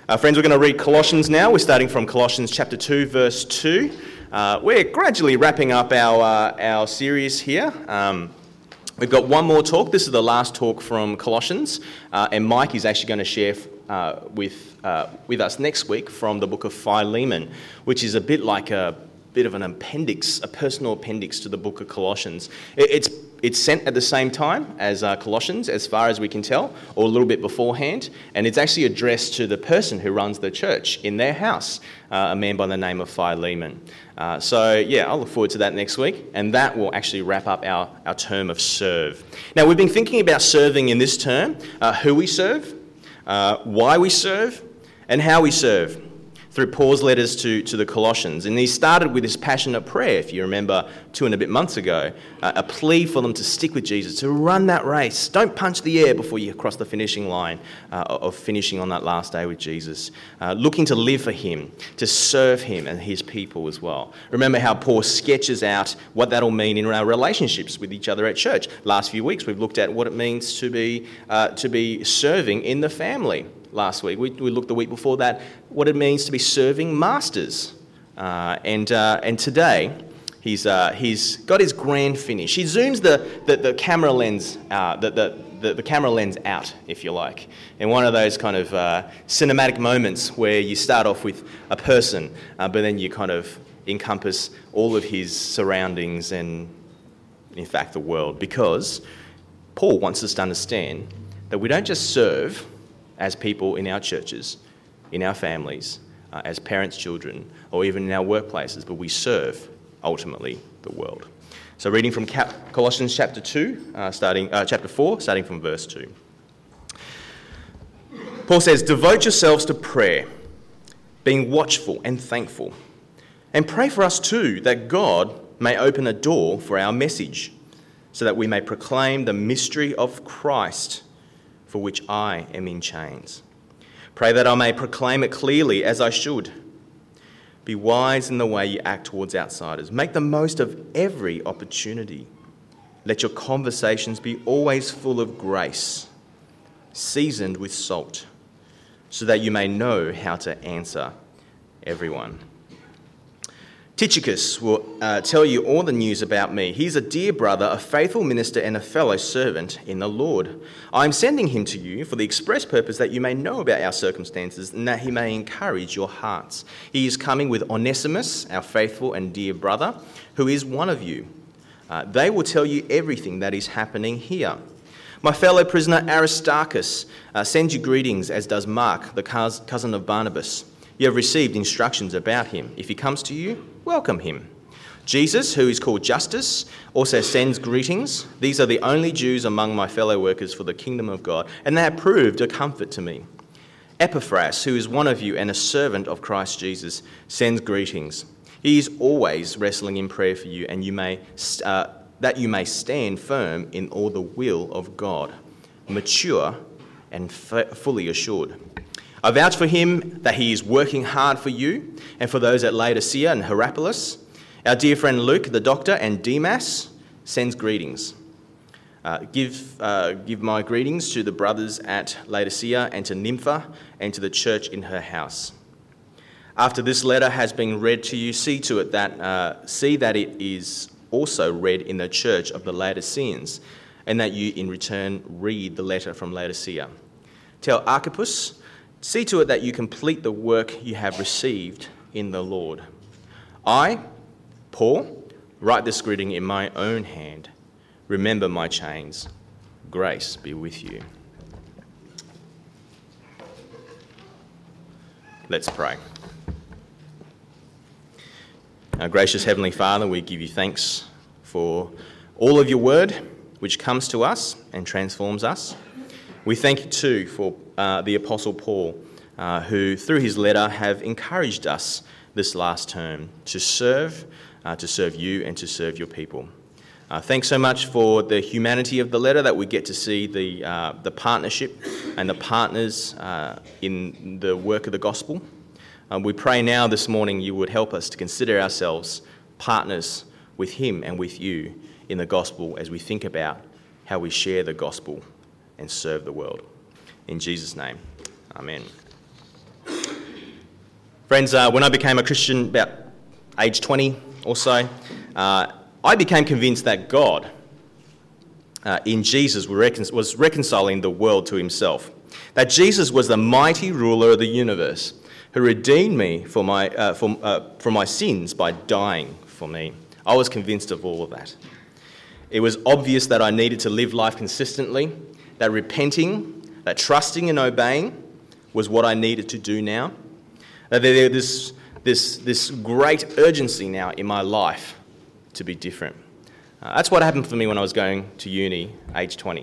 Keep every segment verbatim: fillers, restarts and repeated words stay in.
Uh, friends, we're going to read Colossians now. We're starting from Colossians chapter two, verse two. Uh, we're gradually wrapping up our uh, our series here. Um, we've got one more talk. This is the last talk from Colossians, uh, and Mike is actually going to share uh, with uh, with us next week from the book of Philemon, which is a bit like a bit of an appendix, a personal appendix to the book of Colossians. It, it's It's sent at the same time as uh, Colossians, as far as we can tell, or a little bit beforehand, and it's actually addressed to the person who runs the church in their house, uh, a man by the name of Philemon. Uh, so, yeah, I'll look forward to that next week, and that will actually wrap up our, our term of serve. Now, we've been thinking about serving in this term, uh, who we serve, uh, why we serve, and how we serve, through Paul's letters to, to the Colossians. And he started with this passionate prayer, if you remember, two and a bit months ago, uh, a plea for them to stick with Jesus, to run that race. Don't punch the air before you cross the finishing line uh, of finishing on that last day with Jesus. Uh, looking to live for him, to serve him and his people as well. Remember how Paul sketches out what that'll mean in our relationships with each other at church. Last few weeks we've looked at what it means to be uh, to be serving in the family. Last week. We, we looked the week before that, what it means to be serving masters. Uh, and uh, and today, he's uh, he's got his grand finish. He zooms the, the, the camera lens uh, the, the, the, the camera lens out, if you like, in one of those kind of uh, cinematic moments where you start off with a person, uh, but then you kind of encompass all of his surroundings and, in fact, the world. Because Paul wants us to understand that we don't just serve as people in our churches, in our families, uh, as parents, children, or even in our workplaces, but we serve, ultimately, the world. So reading from Cap- Colossians chapter two, uh, starting uh, chapter four, starting from verse two. Paul says, "Devote yourselves to prayer, being watchful and thankful. And pray for us too, that God may open a door for our message, so that we may proclaim the mystery of Christ, for which I am in chains. Pray that I may proclaim it clearly as I should. Be wise in the way you act towards outsiders. Make the most of every opportunity. Let your conversations be always full of grace, seasoned with salt, so that you may know how to answer everyone. Tychicus will uh, tell you all the news about me. He's a dear brother, a faithful minister, and a fellow servant in the Lord. I am sending him to you for the express purpose that you may know about our circumstances and that he may encourage your hearts. He is coming with Onesimus, our faithful and dear brother, who is one of you. Uh, they will tell you everything that is happening here. My fellow prisoner Aristarchus uh, sends you greetings, as does Mark, the cousin of Barnabas. You have received instructions about him. If he comes to you, welcome him. Jesus, who is called Justus, also sends greetings. These are the only Jews among my fellow workers for the kingdom of God, and they have proved a comfort to me. Epaphras, who is one of you and a servant of Christ Jesus, sends greetings. He is always wrestling in prayer for you, and you may uh, that you may stand firm in all the will of God, mature and f- fully assured. I vouch for him that he is working hard for you and for those at Laodicea and Hierapolis. Our dear friend Luke, the doctor, and Demas sends greetings. Uh, give, uh, give my greetings to the brothers at Laodicea and to Nympha and to the church in her house. After this letter has been read to you, see to it that uh, see that it is also read in the church of the Laodiceans, and that you in return read the letter from Laodicea. Tell Archippus, see to it that you complete the work you have received in the Lord. I, Paul, write this greeting in my own hand. Remember my chains. Grace be with you." Let's pray. Our gracious Heavenly Father, we give you thanks for all of your word, which comes to us and transforms us. We thank you too for uh, the Apostle Paul, uh, who through his letter have encouraged us this last term to serve, uh, to serve you and to serve your people. Uh, thanks so much for the humanity of the letter, that we get to see the uh, the partnership and the partners uh, in the work of the gospel. Uh, we pray now this morning you would help us to consider ourselves partners with him and with you in the gospel as we think about how we share the gospel and serve the world. In Jesus' name, amen. Friends, uh, when I became a Christian about age twenty or so, uh, I became convinced that God uh, in Jesus was reconciling the world to himself. That Jesus was the mighty ruler of the universe who redeemed me for my, uh, for, uh, from my sins by dying for me. I was convinced of all of that. It was obvious that I needed to live life consistently, that repenting, that trusting and obeying was what I needed to do now. That there was this, this, this great urgency now in my life to be different. Uh, that's what happened for me when I was going to uni, age twenty.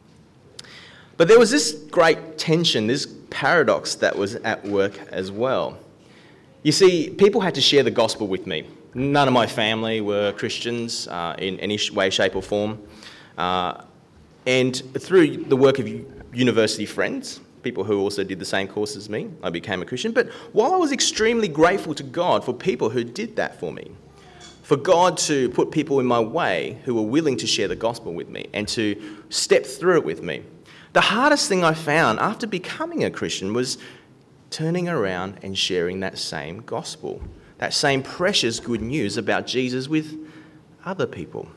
But there was this great tension, this paradox that was at work as well. You see, people had to share the gospel with me. None of my family were Christians uh, in any way, shape or form. Uh, and through the work of university friends, people who also did the same course as me, I became a Christian. But while I was extremely grateful to God for people who did that for me, for God to put people in my way who were willing to share the gospel with me and to step through it with me, the hardest thing I found after becoming a Christian was turning around and sharing that same gospel, that same precious good news about Jesus with other people.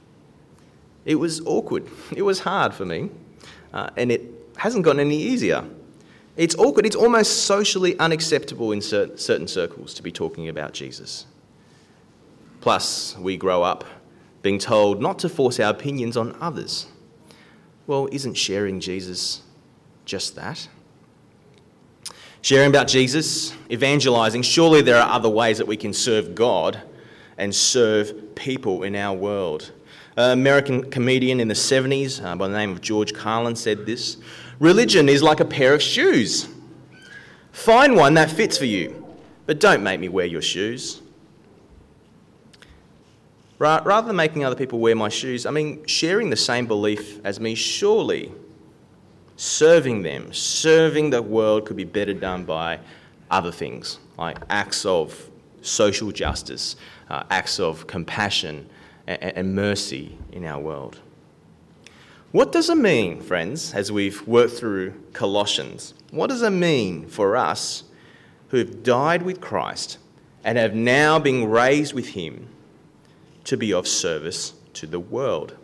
It was awkward. It was hard for me, uh, and it hasn't gotten any easier. It's awkward. It's almost socially unacceptable in cer- certain circles to be talking about Jesus. Plus, we grow up being told not to force our opinions on others. Well, isn't sharing Jesus just that? Sharing about Jesus, evangelising, surely there are other ways that we can serve God and serve people in our world. An American comedian in the seventies uh, by the name of George Carlin said this: "Religion is like a pair of shoes. Find one that fits for you, but don't make me wear your shoes." Rather than making other people wear my shoes, I mean, sharing the same belief as me, surely serving them, serving the world could be better done by other things, like acts of social justice, uh, acts of compassion and, and mercy in our world. What does it mean, friends, as we've worked through Colossians? What does it mean for us who have died with Christ and have now been raised with him to be of service to the world?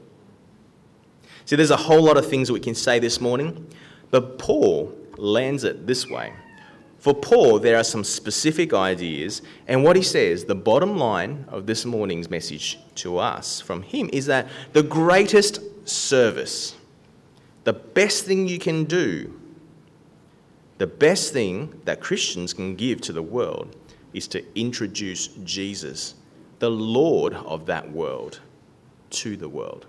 See, there's a whole lot of things that we can say this morning, but Paul lands it this way. For Paul, there are some specific ideas, and what he says, the bottom line of this morning's message to us from him is that the greatest service, the best thing you can do, the best thing that Christians can give to the world is to introduce Jesus, the Lord of that world, to the world.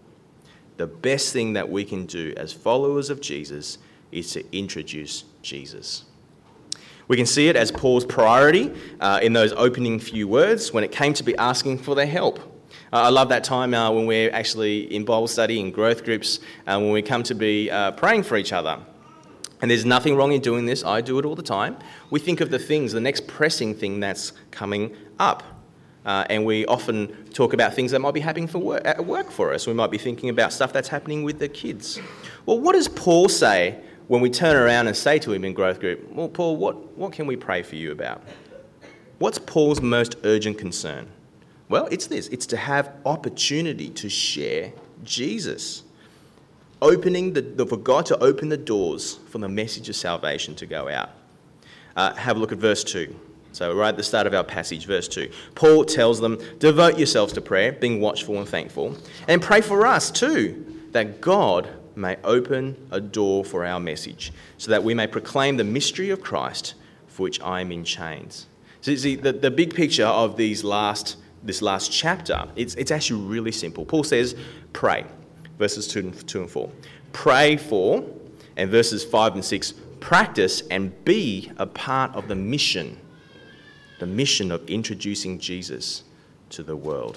The best thing that we can do as followers of Jesus is to introduce Jesus. We can see it as Paul's priority uh, in those opening few words when it came to be asking for their help. Uh, I love that time uh, when we're actually in Bible study, in growth groups, uh, when we come to be uh, praying for each other. And there's nothing wrong in doing this. I do it all the time. We think of the things, the next pressing thing that's coming up. Uh, and we often talk about things that might be happening for work, at work for us. We might be thinking about stuff that's happening with the kids. Well, what does Paul say when we turn around and say to him in growth group, well, Paul, what, what can we pray for you about? What's Paul's most urgent concern? Well, it's this. It's to have opportunity to share Jesus. Opening the, the for God to open the doors for the message of salvation to go out. Uh, have a look at verse two. So right at the start of our passage, verse two, Paul tells them, devote yourselves to prayer, being watchful and thankful, and pray for us too, that God may open a door for our message, so that we may proclaim the mystery of Christ, for which I am in chains. So see, the, the big picture of these last this last chapter, it's, it's actually really simple. Paul says, pray, verses two and, two and four. Pray for, and verses five and six, practice and be a part of the mission the mission of introducing Jesus to the world.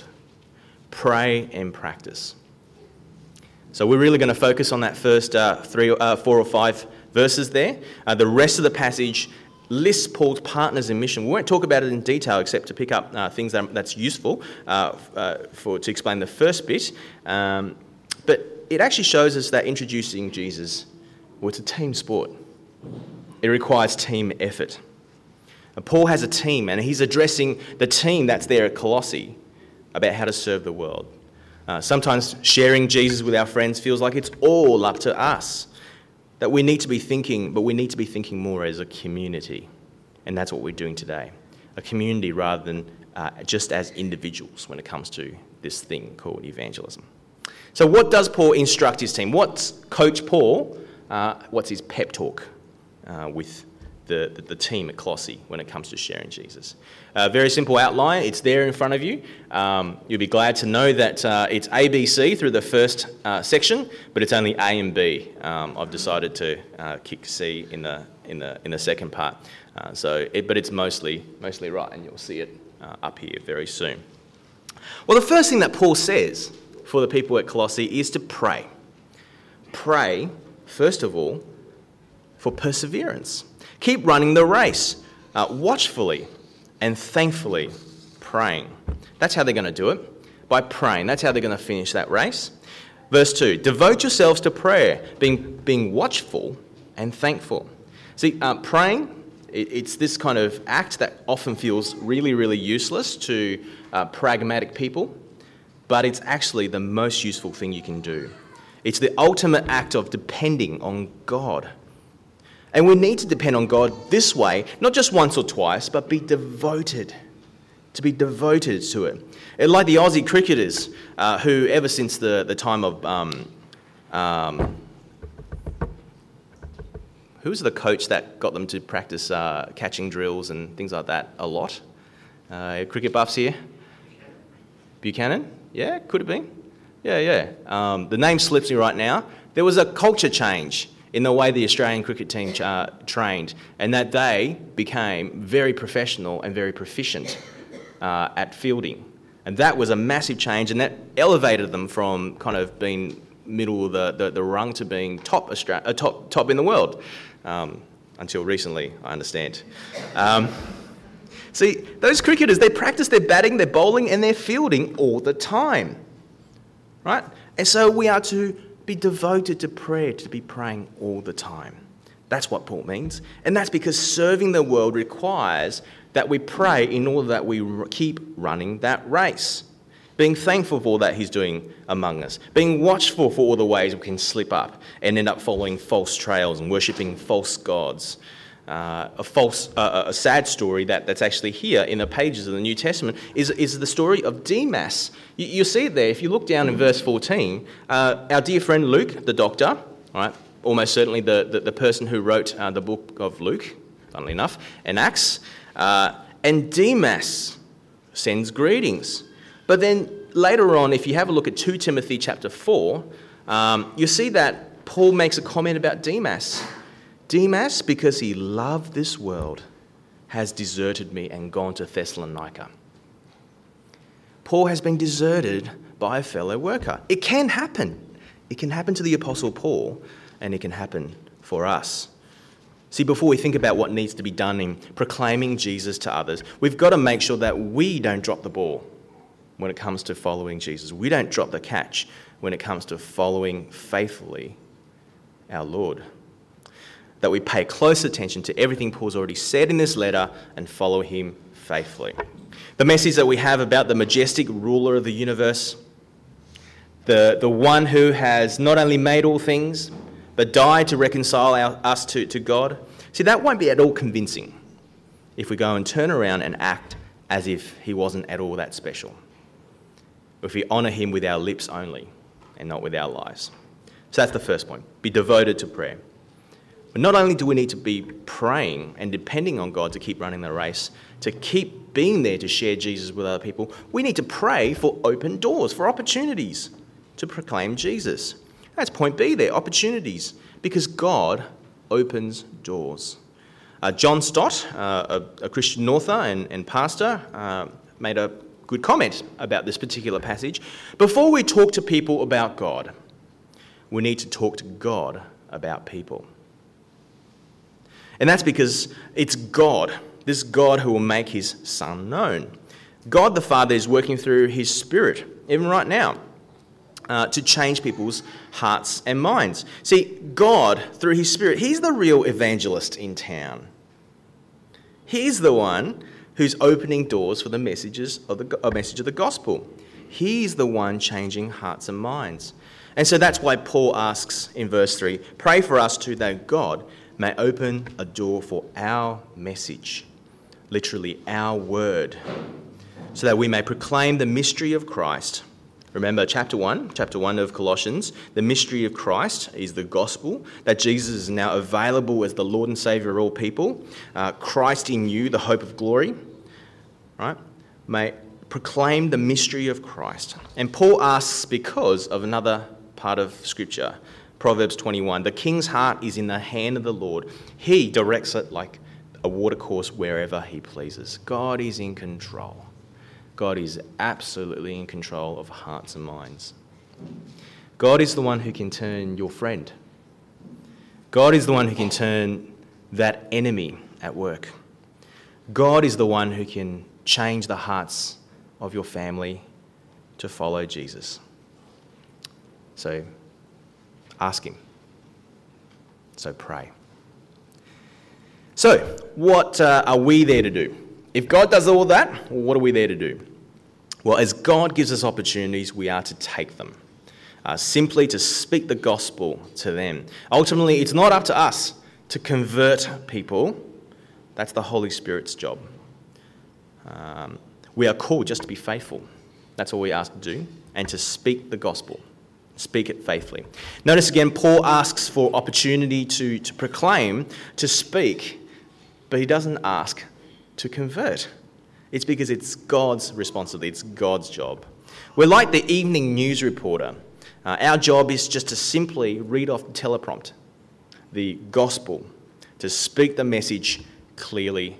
Pray and practice. So we're really going to focus on that first uh, three, uh, four or five verses there. Uh, the rest of the passage lists Paul's partners in mission. We won't talk about it in detail except to pick up uh, things that, that's useful uh, uh, for to explain the first bit. Um, but it actually shows us that introducing Jesus, well, it's a team sport. It requires team effort. And Paul has a team, and he's addressing the team that's there at Colossae about how to serve the world. Uh, sometimes sharing Jesus with our friends feels like it's all up to us, that we need to be thinking, but we need to be thinking more as a community. And that's what we're doing today, a community rather than uh, just as individuals when it comes to this thing called evangelism. So what does Paul instruct his team? What's Coach Paul, uh, what's his pep talk uh, with the, the, the team at Colossae when it comes to sharing Jesus? Uh, very simple outline. It's there in front of you. Um, you'll be glad to know that uh, it's A, B, C through the first uh, section, but it's only A and B. Um, I've decided to uh, kick C in the in the in the second part. Uh, so, it, but it's mostly mostly right, and you'll see it uh, up here very soon. Well, the first thing that Paul says for the people at Colossae is to pray. Pray, first of all, for perseverance. Keep running the race, uh, watchfully and thankfully praying. That's how they're going to do it, by praying. That's how they're going to finish that race. Verse two, devote yourselves to prayer, being, being watchful and thankful. See, uh, praying, it, it's this kind of act that often feels really, really useless to uh, pragmatic people, but it's actually the most useful thing you can do. It's the ultimate act of depending on God. And we need to depend on God this way, not just once or twice, but be devoted, to be devoted to it. And like the Aussie cricketers, uh, who ever since the, the time of, um, um, who was the coach that got them to practice uh, catching drills and things like that a lot? Uh, cricket buffs here? Buchanan? Yeah, could have been. Yeah, yeah. Um, the name slips me right now. There was a culture change in the way the Australian cricket team uh, trained, and that they became very professional and very proficient uh, at fielding. And that was a massive change, and that elevated them from kind of being middle of the, the, the rung to being top, Austra- uh, top, top in the world, um, until recently, I understand. Um, see, those cricketers, they practice their batting, their bowling, and their fielding all the time, right? And so we are to be devoted to prayer, to be praying all the time. That's what Paul means. And that's because serving the world requires that we pray in order that we keep running that race. Being thankful for all that he's doing among us. Being watchful for all the ways we can slip up and end up following false trails and worshipping false gods. Uh, a false, uh, a sad story that, that's actually here in the pages of the New Testament is, is the story of Demas. You, you'll see it there. If you look down in verse fourteen, uh, our dear friend Luke, the doctor, right, almost certainly the, the, the person who wrote uh, the book of Luke, funnily enough, and Acts, uh, and Demas sends greetings. But then later on, if you have a look at Second Timothy chapter four, um, you'll see that Paul makes a comment about Demas. Demas, because he loved this world, has deserted me and gone to Thessalonica. Paul has been deserted by a fellow worker. It can happen. It can happen to the Apostle Paul, and it can happen for us. See, before we think about what needs to be done in proclaiming Jesus to others, we've got to make sure that we don't drop the ball when it comes to following Jesus. We don't drop the catch when it comes to following faithfully our Lord. That we pay close attention to everything Paul's already said in this letter and follow him faithfully. The message that we have about the majestic ruler of the universe, the, the one who has not only made all things, but died to reconcile our, us to, to God. See, that won't be at all convincing if we go and turn around and act as if he wasn't at all that special. If we honour him with our lips only and not with our lives. So that's the first point. Be devoted to prayer. But not only do we need to be praying and depending on God to keep running the race, to keep being there to share Jesus with other people, we need to pray for open doors, for opportunities to proclaim Jesus. That's point B there, opportunities, because God opens doors. Uh, John Stott, uh, a, a Christian author and, and pastor, uh, made a good comment about this particular passage. Before we talk to people about God, we need to talk to God about people. And that's because it's God, this God who will make his Son known. God the Father is working through his Spirit, even right now, uh, to change people's hearts and minds. See, God, through his Spirit, he's the real evangelist in town. He's the one who's opening doors for the messages of the a message of the gospel. He's the one changing hearts and minds. And so that's why Paul asks in verse three, pray for us too that God may open a door for our message, literally our word, so that we may proclaim the mystery of Christ. Remember chapter one, chapter one of Colossians, the mystery of Christ is the gospel, that Jesus is now available as the Lord and Saviour of all people. Uh, Christ in you, the hope of glory, right? May proclaim the mystery of Christ. And Paul asks because of another part of Scripture, Proverbs twenty-one, the king's heart is in the hand of the Lord. He directs it like a watercourse wherever he pleases. God is in control. God is absolutely in control of hearts and minds. God is the one who can turn your friend. God is the one who can turn that enemy at work. God is the one who can change the hearts of your family to follow Jesus. So ask him. So pray. So what uh, are we there to do? If God does all that, what are we there to do? Well, as God gives us opportunities, we are to take them. Uh, simply to speak the gospel to them. Ultimately, it's not up to us to convert people. That's the Holy Spirit's job. Um, we are called just to be faithful. That's all we ask to do. And to speak the gospel. Speak it faithfully. Notice again, Paul asks for opportunity to, to proclaim, to speak, but he doesn't ask to convert. It's because it's God's responsibility. It's God's job. We're like the evening news reporter. Uh, our job is just to simply read off the teleprompt, the gospel, to speak the message clearly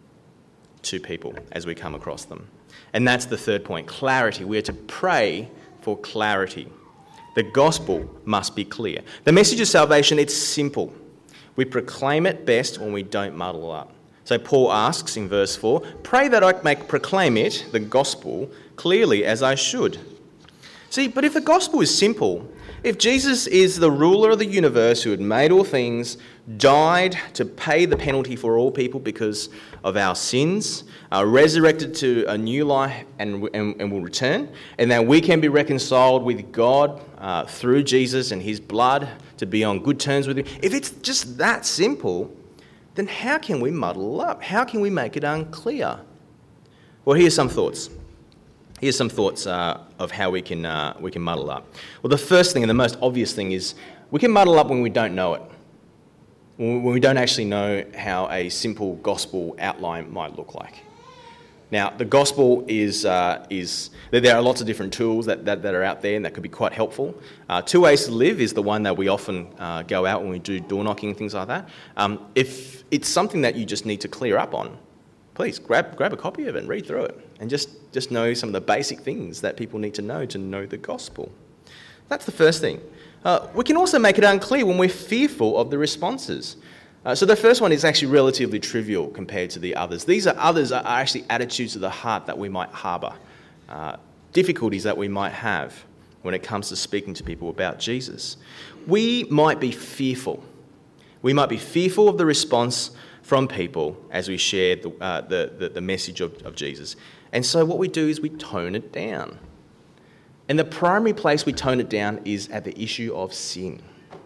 to people as we come across them. And that's the third point, clarity. We are to pray for clarity. The gospel must be clear. The message of salvation, it's simple. We proclaim it best when we don't muddle up. So Paul asks in verse four, pray that I may proclaim it, the gospel, clearly as I should. See, but if the gospel is simple, if Jesus is the ruler of the universe who had made all things, died to pay the penalty for all people because of our sins, uh, resurrected to a new life and, and, and will return, and that we can be reconciled with God uh, through Jesus and his blood to be on good terms with him, if it's just that simple, then how can we muddle up? How can we make it unclear? Well, here's some thoughts. Here's some thoughts uh, of how we can uh, we can muddle up. Well, the first thing and the most obvious thing is we can muddle up when we don't know it. When we don't actually know how a simple gospel outline might look like. Now, the gospel is, uh, is there are lots of different tools that, that, that are out there and that could be quite helpful. Uh, Two Ways to Live is the one that we often uh, go out when we do door knocking and things like that. Um, if it's something that you just need to clear up on, please grab grab a copy of it and read through it and just, just know some of the basic things that people need to know to know the gospel. That's the first thing. Uh, we can also make it unclear when we're fearful of the responses. Uh, so the first one is actually relatively trivial compared to the others. These are others are actually attitudes of the heart that we might harbour, uh, difficulties that we might have when it comes to speaking to people about Jesus. We might be fearful. We might be fearful of the response from people as we share the, uh, the, the, the message of, of Jesus. And so what we do is we tone it down. And the primary place we tone it down is at the issue of sin.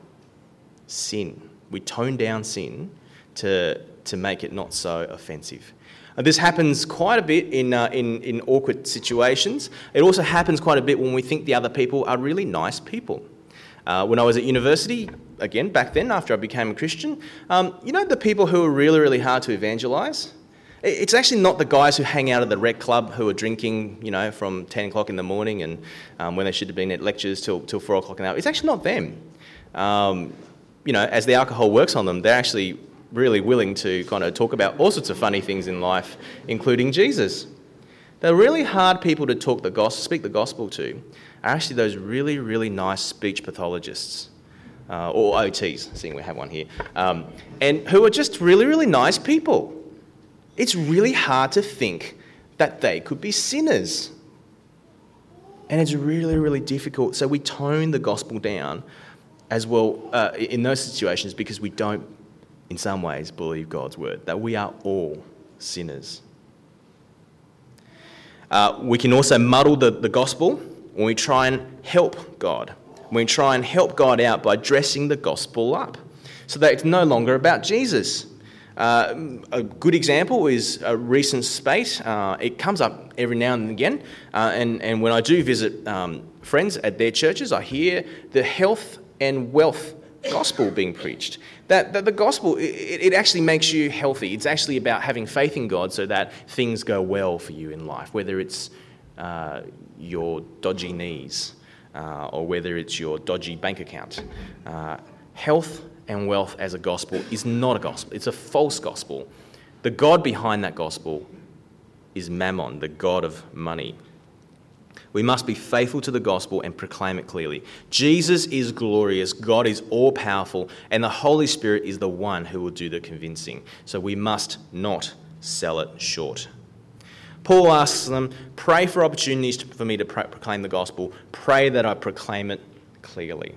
Sin. We tone down sin to, to make it not so offensive. Uh, this happens quite a bit in, uh, in, in awkward situations. It also happens quite a bit when we think the other people are really nice people. Uh, when I was at university, again, back then, after I became a Christian, um, you know the people who are really, really hard to evangelise? It's actually not the guys who hang out at the rec club who are drinking, you know, from ten o'clock in the morning and um, when they should have been at lectures till, till four o'clock in the hour. It's actually not them. Um, you know, as the alcohol works on them, they're actually really willing to kind of talk about all sorts of funny things in life, including Jesus. The really hard people to talk the gospel, speak the gospel to are actually those really, really nice speech pathologists, uh, or O Ts, seeing we have one here, um, and who are just really, really nice people. It's really hard to think that they could be sinners. And it's really, really difficult. So we tone the gospel down as well uh, in those situations because we don't, in some ways, believe God's word, that we are all sinners. Uh, we can also muddle the, the gospel when we try and help God. When we try and help God out by dressing the gospel up so that it's no longer about Jesus. Uh, a good example is a recent spate. Uh, it comes up every now and again. Uh, and, and when I do visit um, friends at their churches, I hear the health and wealth gospel being preached. That, that the gospel, it, it actually makes you healthy. It's actually about having faith in God so that things go well for you in life, whether it's uh, your dodgy knees uh, or whether it's your dodgy bank account. Uh, health and wealth as a gospel is not a gospel. It's a false gospel. The God behind that gospel is Mammon, the god of money. We must be faithful to the gospel and proclaim it clearly. Jesus is glorious, God is all-powerful, and the Holy Spirit is the one who will do the convincing. So we must not sell it short. Paul asks them, pray for opportunities to, for me to pro- proclaim the gospel. Pray that I proclaim it clearly.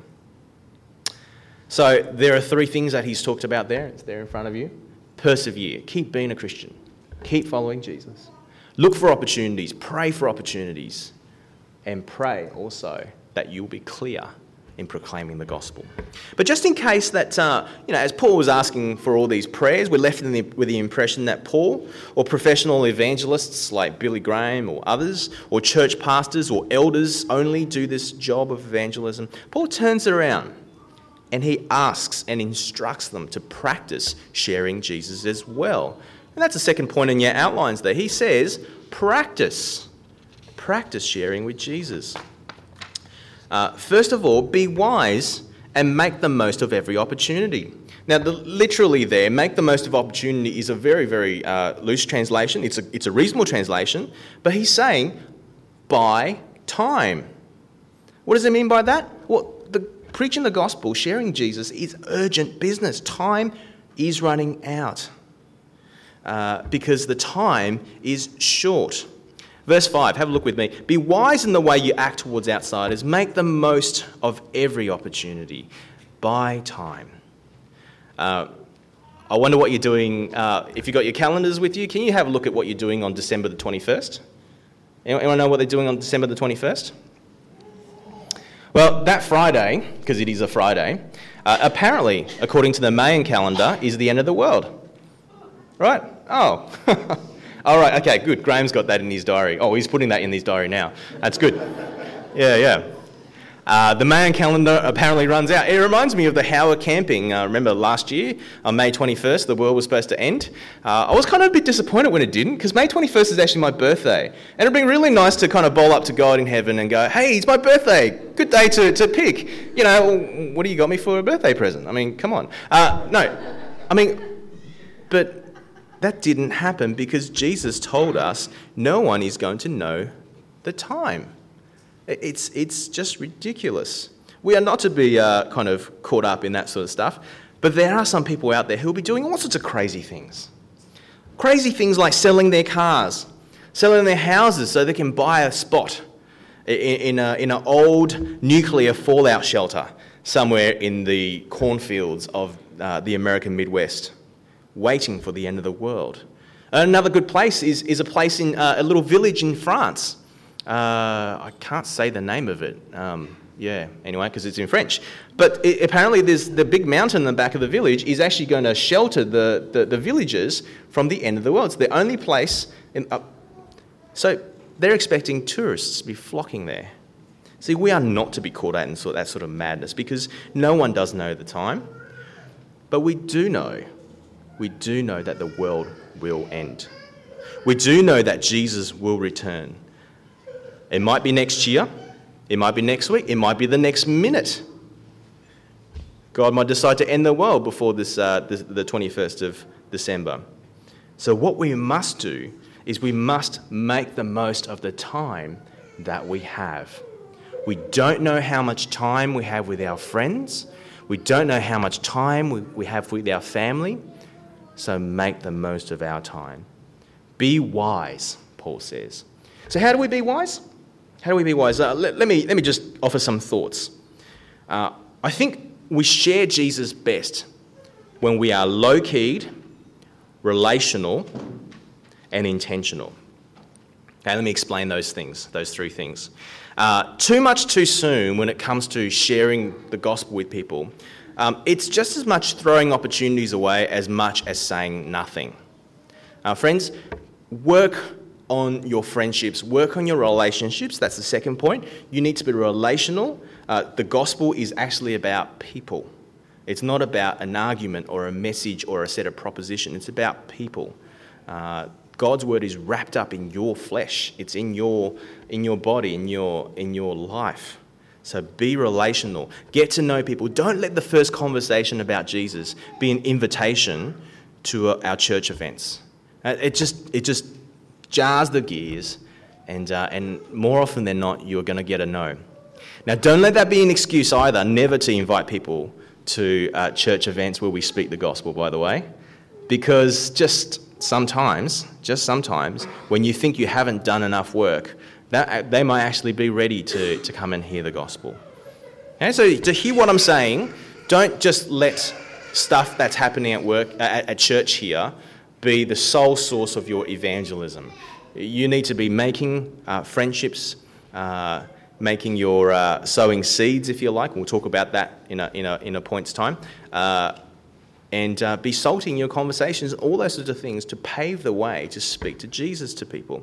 So there are three things that he's talked about there. It's there in front of you. Persevere. Keep being a Christian. Keep following Jesus. Look for opportunities. Pray for opportunities. And pray also that you'll be clear in proclaiming the gospel. But just in case that, uh, you know, as Paul was asking for all these prayers, we're left in the, with the impression that Paul or professional evangelists like Billy Graham or others, or church pastors or elders only do this job of evangelism. Paul turns it around and he asks and instructs them to practice sharing Jesus as well. And that's the second point in your outlines there. He says, practice. Practice sharing with Jesus. Uh, first of all, be wise and make the most of every opportunity. Now, the, literally there, make the most of opportunity is a very, very uh, loose translation. It's a, it's a reasonable translation, but he's saying, buy time. What does it mean by that? Well, the, preaching the gospel, sharing Jesus is urgent business. Time is running out uh, because the time is short. Verse five, have a look with me. Be wise in the way you act towards outsiders. Make the most of every opportunity. Buy time. Uh, I wonder what you're doing. Uh, if you've got your calendars with you, can you have a look at what you're doing on December the twenty-first? Anyone know what they're doing on December the twenty-first? Well, that Friday, because it is a Friday, uh, apparently, according to the Mayan calendar, is the end of the world. Right? Oh. All right, okay, good. Graham's got that in his diary. Oh, he's putting that in his diary now. That's good. Yeah, yeah. Uh, the Mayan calendar apparently runs out. It reminds me of the Howard camping. Uh, remember last year, on May twenty-first, the world was supposed to end. Uh, I was kind of a bit disappointed when it didn't, because May twenty-first is actually my birthday. And it'd been really nice to kind of bowl up to God in heaven and go, hey, it's my birthday. Good day to, to pick. You know, what do you got me for a birthday present? I mean, come on. Uh, no, I mean, but that didn't happen because Jesus told us no one is going to know the time. It's it's just ridiculous. We are not to be uh, kind of caught up in that sort of stuff, but there are some people out there who will be doing all sorts of crazy things. Crazy things like selling their cars, selling their houses so they can buy a spot in, in, a, in an old nuclear fallout shelter somewhere in the cornfields of uh, the American Midwest, waiting for the end of the world. Another good place is, is a place in uh, a little village in France. Uh, I can't say the name of it. Um, yeah, anyway, because it's in French. But it, apparently there's the big mountain in the back of the village is actually going to shelter the, the, the villagers from the end of the world. It's the only place. In, uh, so they're expecting tourists to be flocking there. See, we are not to be caught out in sort, that sort of madness because no one does know the time. But we do know We do know that the world will end. We do know that Jesus will return. It might be next year. It might be next week. It might be the next minute. God might decide to end the world before this, uh, this, the twenty-first of December. So what we must do is we must make the most of the time that we have. We don't know how much time we have with our friends. We don't know how much time we, we have with our family. So make the most of our time. Be wise, Paul says. So how do we be wise? How do we be wise? Uh, let, let me let me just offer some thoughts. Uh, I think we share Jesus best when we are low-keyed, relational, and intentional. Okay, let me explain those things, those three things. Uh, too much too soon when it comes to sharing the gospel with people. Um, it's just as much throwing opportunities away as much as saying nothing. Uh, friends, work on your friendships, work on your relationships. That's the second point. You need to be relational. Uh, the gospel is actually about people. It's not about an argument or a message or a set of proposition. It's about people. Uh, God's word is wrapped up in your flesh. It's in your in your body, in your in your life. So be relational. Get to know people. Don't let the first conversation about Jesus be an invitation to uh, our church events. Uh, it just it just jars the gears, and uh, and more often than not, you're going to get a no. Now, don't let that be an excuse either, never to invite people to uh, church events where we speak the gospel, by the way, because just sometimes, just sometimes, when you think you haven't done enough work, that they might actually be ready to, to come and hear the gospel. Okay, so to hear what I'm saying, don't just let stuff that's happening at work, at, at church here, be the sole source of your evangelism. You need to be making uh, friendships, uh, making your uh, sowing seeds, if you like. We'll talk about that in a in a in a point's time, uh, and uh, be salting your conversations, all those sorts of things to pave the way to speak to Jesus to people.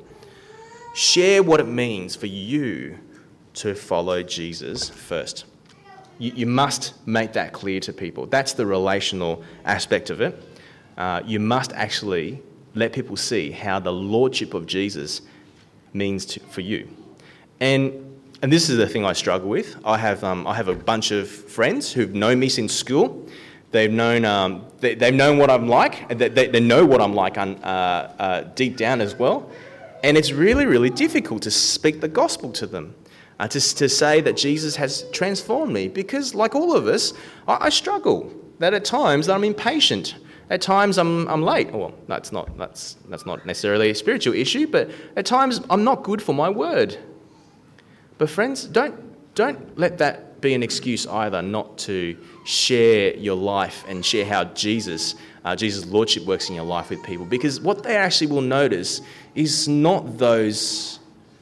Share what it means for you to follow Jesus first. You, you must make that clear to people. That's the relational aspect of it. Uh, you must actually let people see how the lordship of Jesus means to, for you. And and this is the thing I struggle with. I have um, I have a bunch of friends who've known me since school. They've known um, they, they've known what I'm like. They, they, they know what I'm like un, uh, uh, deep down as well. And it's really, really difficult to speak the gospel to them. Uh, to, to say that Jesus has transformed me. Because like all of us, I, I struggle. That at times I'm impatient. At times I'm I'm late. Well, that's not that's that's not necessarily a spiritual issue, but at times I'm not good for my word. But friends, don't don't let that be an excuse either not to share your life and share how Jesus uh, Jesus' lordship works in your life with people. Because what they actually will notice is not those.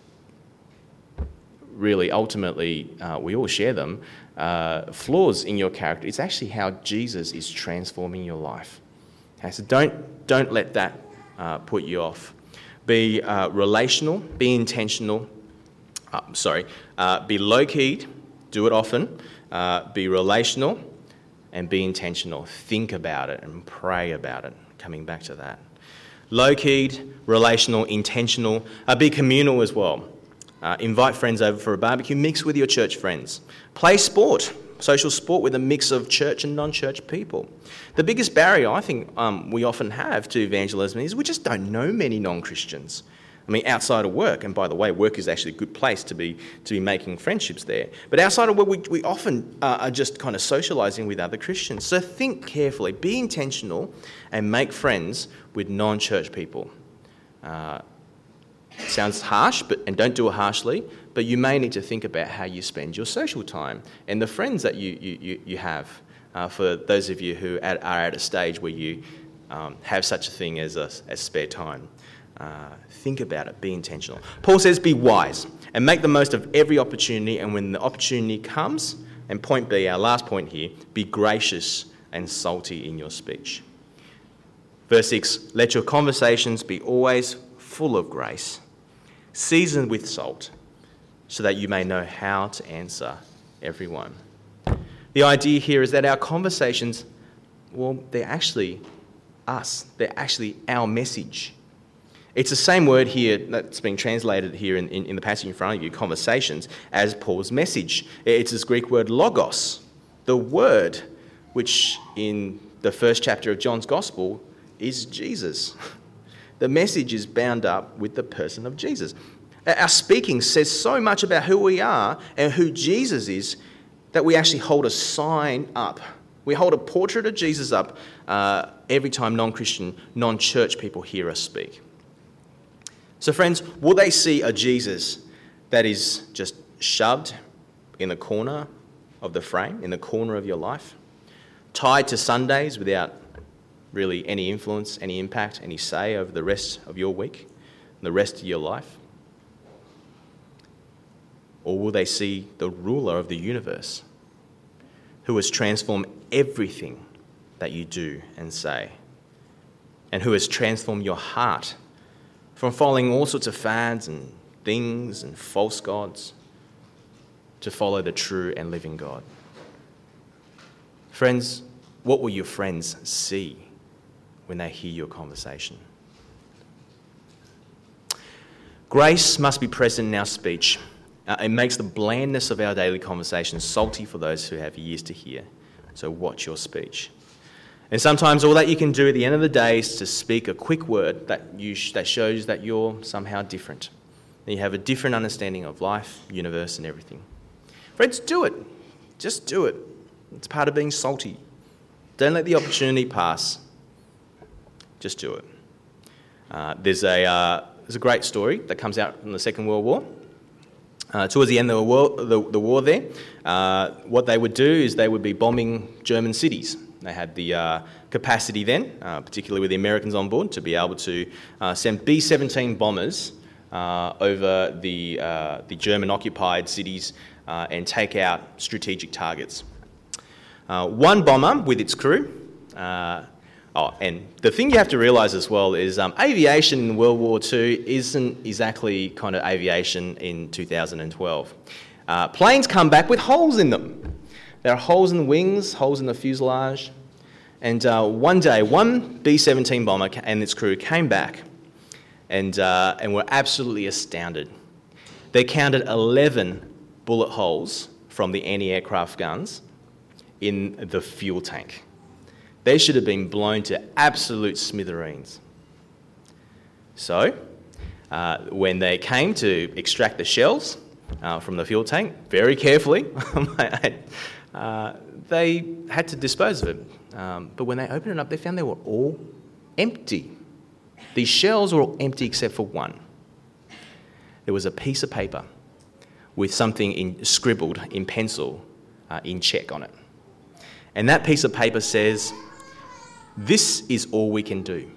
Really, ultimately, uh, we all share them. Uh, flaws in your character. It's actually how Jesus is transforming your life. Okay, so don't don't let that uh, put you off. Be uh, relational. Be intentional. Uh, sorry. Uh, be low-keyed. Do it often. Uh, be relational, and be intentional. Think about it and pray about it. Coming back to that. Low-keyed, relational, intentional. Uh, be communal as well. Uh, invite friends over for a barbecue. Mix with your church friends. Play sport, social sport with a mix of church and non-church people. The biggest barrier I think um, we often have to evangelism is we just don't know many non-Christians. I mean, outside of work, and by the way, work is actually a good place to be to be making friendships there. But outside of work, we, we often uh, are just kind of socialising with other Christians. So think carefully, be intentional, and make friends with non-church people. Uh, Sounds harsh, but and don't do it harshly, but you may need to think about how you spend your social time and the friends that you you, you have. Uh, for those of you who are at a stage where you um, have such a thing as a as spare time, uh, think about it. Be intentional. Paul says, "Be wise and make the most of every opportunity. And when the opportunity comes, and point B, our last point here, be gracious and salty in your speech." Verse six: "Let your conversations be always full of grace, seasoned with salt, so that you may know how to answer everyone." The idea here is that our conversations, well, they're actually us. They're actually our message. It's the same word here that's being translated here in, in, in the passage in front of you, conversations, as Paul's message. It's this Greek word logos, the word which in the first chapter of John's Gospel is Jesus. The message is bound up with the person of Jesus. Our speaking says so much about who we are and who Jesus is that we actually hold a sign up. We hold a portrait of Jesus up uh, every time non-Christian, non-church people hear us speak. So friends, will they see a Jesus that is just shoved in the corner of the frame, in the corner of your life, tied to Sundays without really any influence, any impact, any say over the rest of your week, the rest of your life? Or will they see the ruler of the universe, who has transformed everything that you do and say, and who has transformed your heart from following all sorts of fads and things and false gods to follow the true and living God? Friends, what will your friends see when they hear your conversation? Grace must be present in our speech. Uh, it makes the blandness of our daily conversation salty for those who have ears to hear. So watch your speech. And sometimes all that you can do at the end of the day is to speak a quick word that you sh- that shows that you're somehow different. That you have a different understanding of life, universe, and everything. Friends, do it. Just do it. It's part of being salty. Don't let the opportunity pass. Just do it. Uh, there's a uh, there's a great story that comes out from the Second World War. Uh, towards the end of the war, the, the war there, uh, what they would do is they would be bombing German cities. They had the uh, capacity then, uh, particularly with the Americans on board, to be able to uh, send B seventeen bombers uh, over the uh, the German-occupied cities uh, and take out strategic targets. Uh, one bomber with its crew. Uh, oh, and the thing you have to realise as well is um, aviation in World War Two isn't exactly kind of aviation in two thousand twelve. Uh, planes come back with holes in them. There are holes in the wings, holes in the fuselage. And uh, one day, one B seventeen bomber and its crew came back and, uh, and were absolutely astounded. They counted eleven bullet holes from the anti-aircraft guns in the fuel tank. They should have been blown to absolute smithereens. So, uh, when they came to extract the shells uh, from the fuel tank, very carefully, uh, they had to dispose of it. Um, but when they opened it up, they found they were all empty. These shells were all empty except for one. There was a piece of paper with something in, scribbled in pencil uh, in Czech on it. And that piece of paper says, "This is all we can do.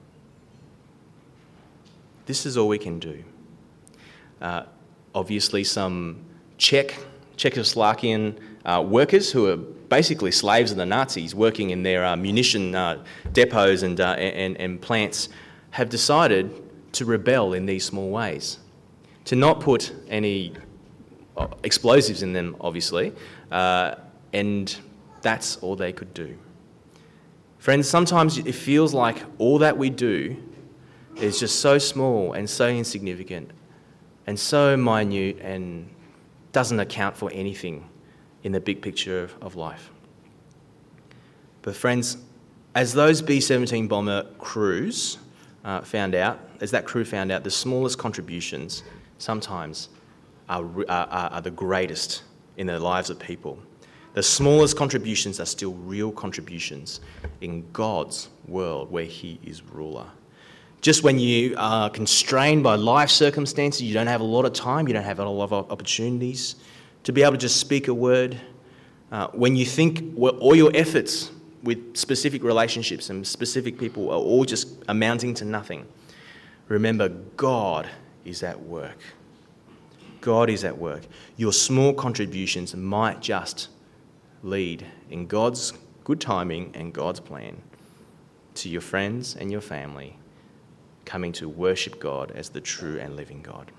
This is all we can do." Uh, obviously, some Czech, Czechoslovakian uh, workers who are basically slaves of the Nazis working in their uh, munition uh, depots and, uh, and, and plants have decided to rebel in these small ways, to not put any explosives in them, obviously, uh, and that's all they could do. Friends, sometimes it feels like all that we do is just so small and so insignificant and so minute and doesn't account for anything in the big picture of, of life. But friends, as those B seventeen bomber crews uh, found out, as that crew found out, the smallest contributions sometimes are, are, are the greatest in the lives of people. The smallest contributions are still real contributions in God's world where He is ruler. Just when you are constrained by life circumstances, you don't have a lot of time, you don't have a lot of opportunities to be able to just speak a word. Uh, when you think well, all your efforts with specific relationships and specific people are all just amounting to nothing, remember God is at work. God is at work. Your small contributions might just lead in God's good timing and God's plan to your friends and your family coming to worship God as the true and living God.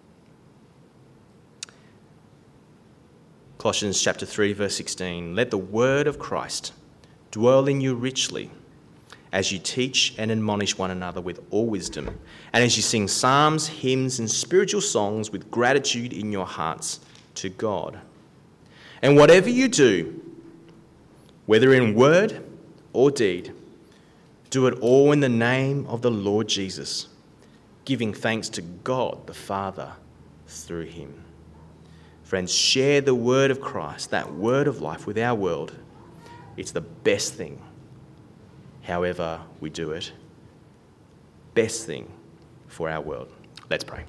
Colossians chapter three, verse sixteen, "Let the word of Christ dwell in you richly as you teach and admonish one another with all wisdom, and as you sing psalms, hymns, and spiritual songs with gratitude in your hearts to God. And whatever you do, whether in word or deed, do it all in the name of the Lord Jesus, giving thanks to God the Father through Him." Friends, share the word of Christ, that word of life, with our world. It's the best thing, however we do it. Best thing for our world. Let's pray.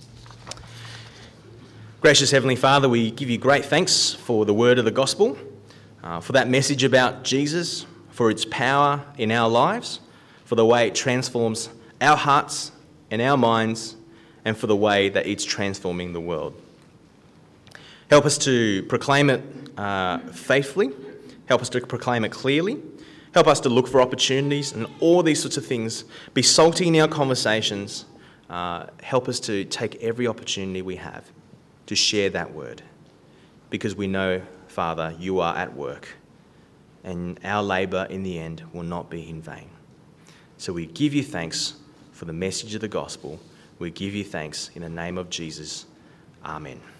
Gracious Heavenly Father, we give you great thanks for the word of the gospel, uh, for that message about Jesus, for its power in our lives, for the way it transforms our hearts and our minds, and for the way that it's transforming the world. Help us to proclaim it uh, faithfully. Help us to proclaim it clearly. Help us to look for opportunities and all these sorts of things. Be salty in our conversations. Uh, help us to take every opportunity we have to share that word. Because we know, Father, you are at work. And our labour in the end will not be in vain. So we give you thanks for the message of the gospel. We give you thanks in the name of Jesus. Amen.